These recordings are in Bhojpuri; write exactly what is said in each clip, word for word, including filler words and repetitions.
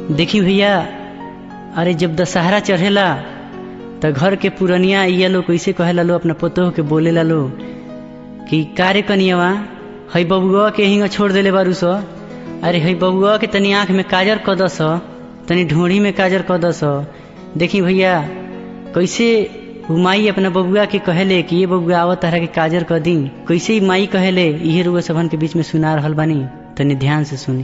देखी भैया, अरे जब दशहरा चढ़ेला त घर के पुरनिया इया लोग कैसे कहेला लो अपना पोतोह के बोलेला लो कि कार्य कनियावा हई बबुआ के हिंगा छोड़ देले बारू स, अरे हई बबुआ के तनी आँख में काजर क दस, तनी ढोड़ी में काजर क दस। देखी भैया कैसे माई अपना बबुआ के कहेले कि ये बबुआ आवत तारा के काजर क दी, कैसे ही माई कहेले इहे रुआ सबन के बीच में सुना रहल बानी, तनी ध्यान से सुनी।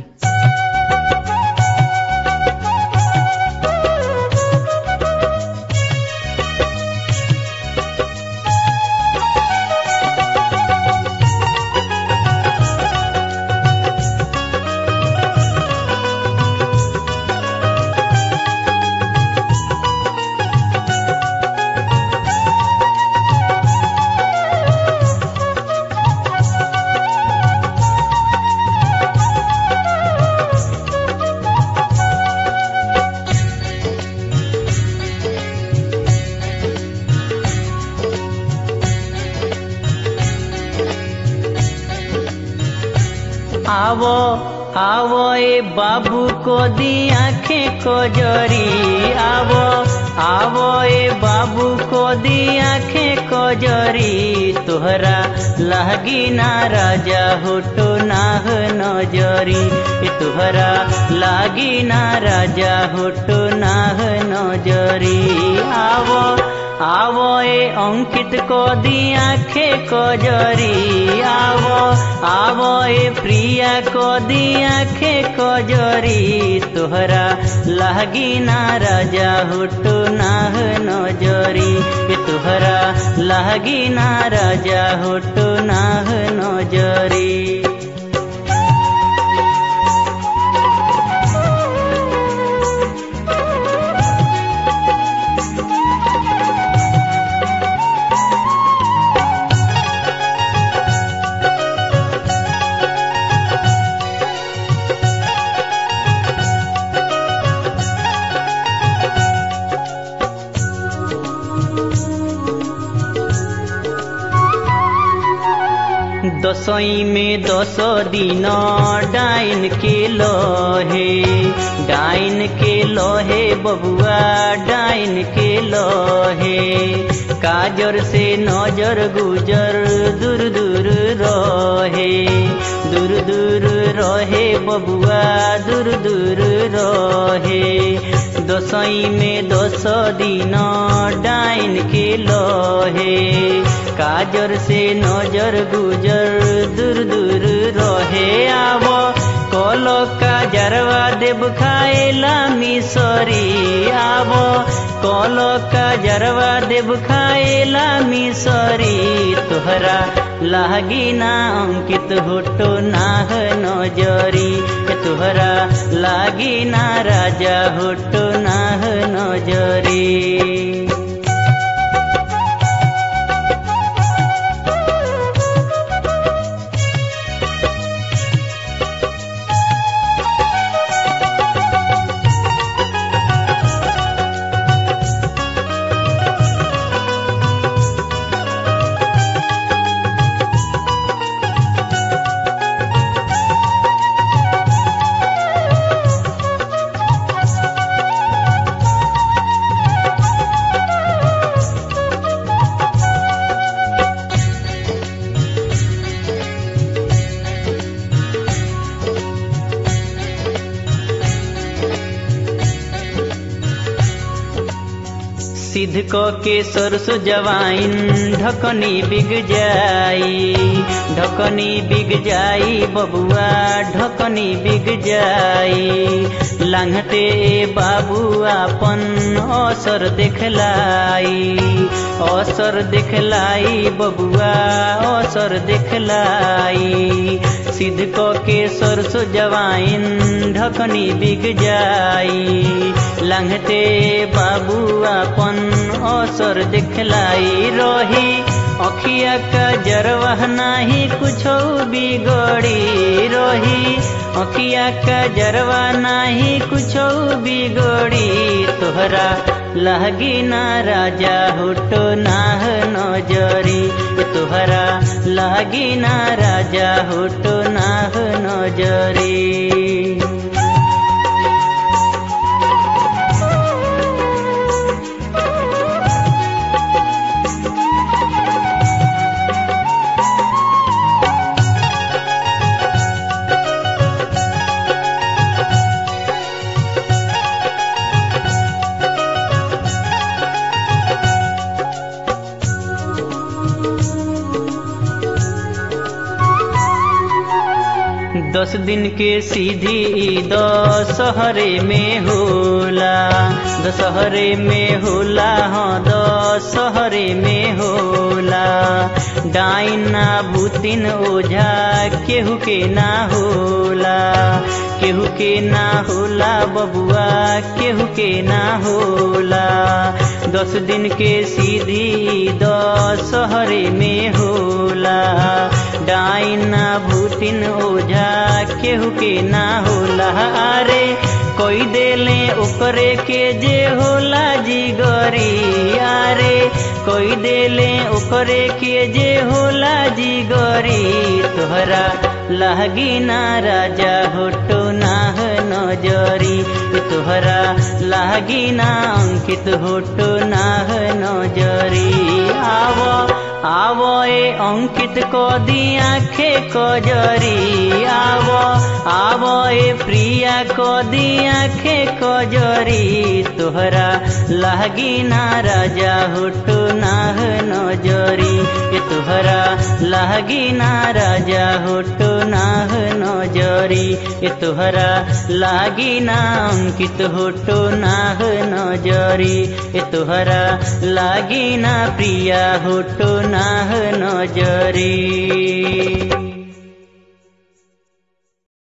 आवो आवो ए बाबू को दी आँखें को जरी, आवो आवो ए बाबू को दी आँखें को जरी, तोहरा लहगी ना राजा होटो नाह नजरी, तोहरा लागी ना राजा होटो नाह नजरी। आवो आवो ए अंकित को दी आँखें को जरी, आवो आवो ए प्रिया को दी आँखें को जरी, तोहरा लागी ना राजा होटो नाह नजरी, तोहरा लागी ना राजा होटो नाह नजरी। दसई में दस दिन डाइन के लोहे, डाइन के लोहे बबुआ डाइन के लोहे, काजर से नजर गुजर दूर दूर रहे, दूर दूर रहे बबुआ दूर दूर रहे। दसई में दस दिन डाइन के लोहे, काजर से नजर गुजर दूर दूर रहे। आवो कोलो काजरवा देव खाएला मिसरी, आवो कोलो काजरवा देव खाएला मिसरी, तोहरा लागी ना अंकित होटो नाह नजरी, तोहरा लागी ना राजा होटो नाह नजरी। सिद्ध को के सरसो जवाइन ढकनी बिग जाई, ढकनी बिग जाई बबुआ ढकनी बिग जाई, लांघते बाबू आपन असर देखलाई, असर देखलाई बबुआ असर देखलाई। सिद्ध को के सरसो जवाइन ढकनी बिग जाई, लांघते बाबू आपन असर दिखलाई। रही अखिया का जरवाह नाही कुछो बिगड़ी, रही अखिया का जरवा नाही कुछो बिगड़ी, तोहरा लहगी ना राजा होटो नाह नजरी, तोहरा लहगी ना राजा होटो नाह नजरी। दिन के सीधी दशहरे में होला, दशहरे में होला, हाँ दशहरे में होला। डाइना भूतिन ओझा केहू के ना होला, केहू के ना होला बबुआ, केहू के ना होला। दस दिन के सीधी दशहरे में होला, डाइना भूतिन ओझा केहू के ना होला। अरे कोई देले ओकरे के जे होला जिगरी, अरे कोई देले ओकरे के जे होला जिगरी। तोहरा लागी ना राजा होटो नाह नजरी, तोहरा लागी ना अंकित होटो नाह नजरी। आवो आवो ए अंकित को दी आखे कजरी, आवो आवो ए प्रिया को दी आखे कजरी। तोहरा लागी ना राजा होटो नाह नजरी, तोहरा लागी ना राजा होटो नाह नजरी, तोहरा लागी ना अंकित होटो नाह नजरी, तोहरा लागी ना प्रिया होटो नाह नजरी।